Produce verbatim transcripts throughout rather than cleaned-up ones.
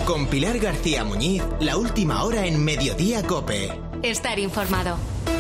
Con Pilar García Muñiz, la última hora en Mediodía COPE. Estar informado.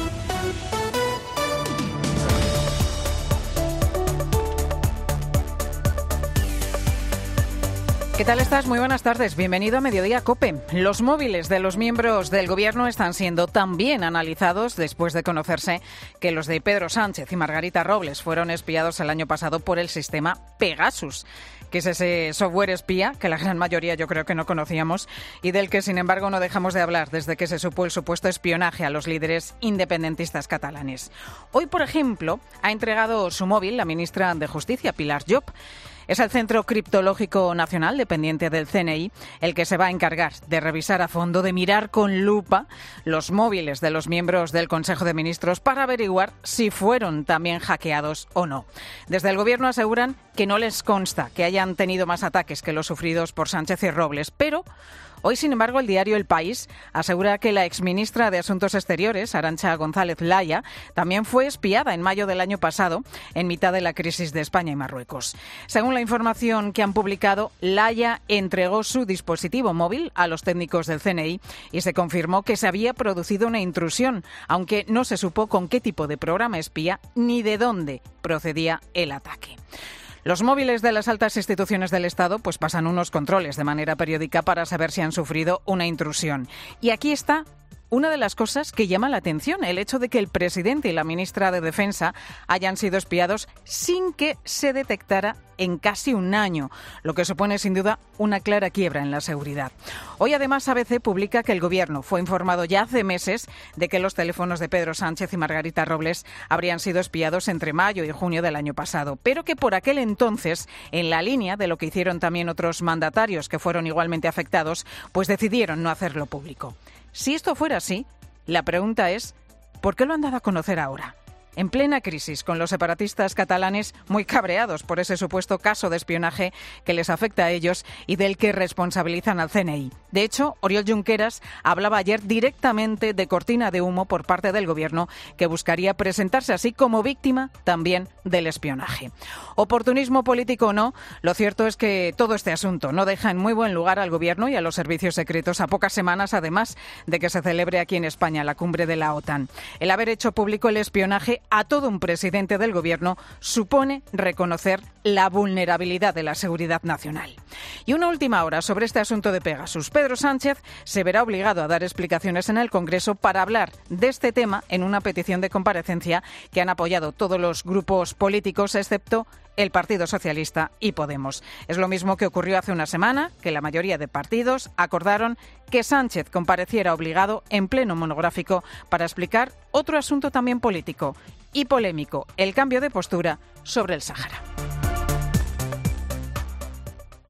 ¿Qué tal estás? Muy buenas tardes. Bienvenido a Mediodía COPE. Los móviles de los miembros del Gobierno están siendo también analizados después de conocerse que los de Pedro Sánchez y Margarita Robles fueron espiados el año pasado por el sistema Pegasus, que es ese software espía que la gran mayoría yo creo que no conocíamos y del que, sin embargo, no dejamos de hablar desde que se supo el supuesto espionaje a los líderes independentistas catalanes. Hoy, por ejemplo, ha entregado su móvil la ministra de Justicia, Pilar Llop. Es el Centro Criptológico Nacional, dependiente del C N I, el que se va a encargar de revisar a fondo, de mirar con lupa los móviles de los miembros del Consejo de Ministros para averiguar si fueron también hackeados o no. Desde el Gobierno aseguran que no les consta que hayan tenido más ataques que los sufridos por Sánchez y Robles, pero hoy, sin embargo, el diario El País asegura que la exministra de Asuntos Exteriores, Arantxa González Laya, también fue espiada en mayo del año pasado, en mitad de la crisis de España y Marruecos. Según la información que han publicado, Laya entregó su dispositivo móvil a los técnicos del C N I y se confirmó que se había producido una intrusión, aunque no se supo con qué tipo de programa espía ni de dónde procedía el ataque. Los móviles de las altas instituciones del Estado pues pasan unos controles de manera periódica para saber si han sufrido una intrusión. Y aquí está una de las cosas que llama la atención, el hecho de que el presidente y la ministra de Defensa hayan sido espiados sin que se detectara en casi un año, lo que supone sin duda una clara quiebra en la seguridad. Hoy además A B C publica que el Gobierno fue informado ya hace meses de que los teléfonos de Pedro Sánchez y Margarita Robles habrían sido espiados entre mayo y junio del año pasado, pero que por aquel entonces, en la línea de lo que hicieron también otros mandatarios que fueron igualmente afectados, pues decidieron no hacerlo público. Si esto fuera así, la pregunta es, ¿por qué lo han dado a conocer ahora? En plena crisis, con los separatistas catalanes muy cabreados por ese supuesto caso de espionaje que les afecta a ellos y del que responsabilizan al C N I. De hecho, Oriol Junqueras hablaba ayer directamente de cortina de humo por parte del Gobierno, que buscaría presentarse así como víctima también del espionaje. Oportunismo político o no, lo cierto es que todo este asunto no deja en muy buen lugar al Gobierno y a los servicios secretos a pocas semanas, además de que se celebre aquí en España la cumbre de la OTAN. El haber hecho público el espionaje a todo un presidente del Gobierno supone reconocer la vulnerabilidad de la seguridad nacional. Y una última hora sobre este asunto de Pegasus. Pedro Sánchez se verá obligado a dar explicaciones en el Congreso para hablar de este tema en una petición de comparecencia que han apoyado todos los grupos políticos, excepto el Partido Socialista y Podemos. Es lo mismo que ocurrió hace una semana, que la mayoría de partidos acordaron que Sánchez compareciera obligado en pleno monográfico para explicar otro asunto también político y polémico, el cambio de postura sobre el Sáhara.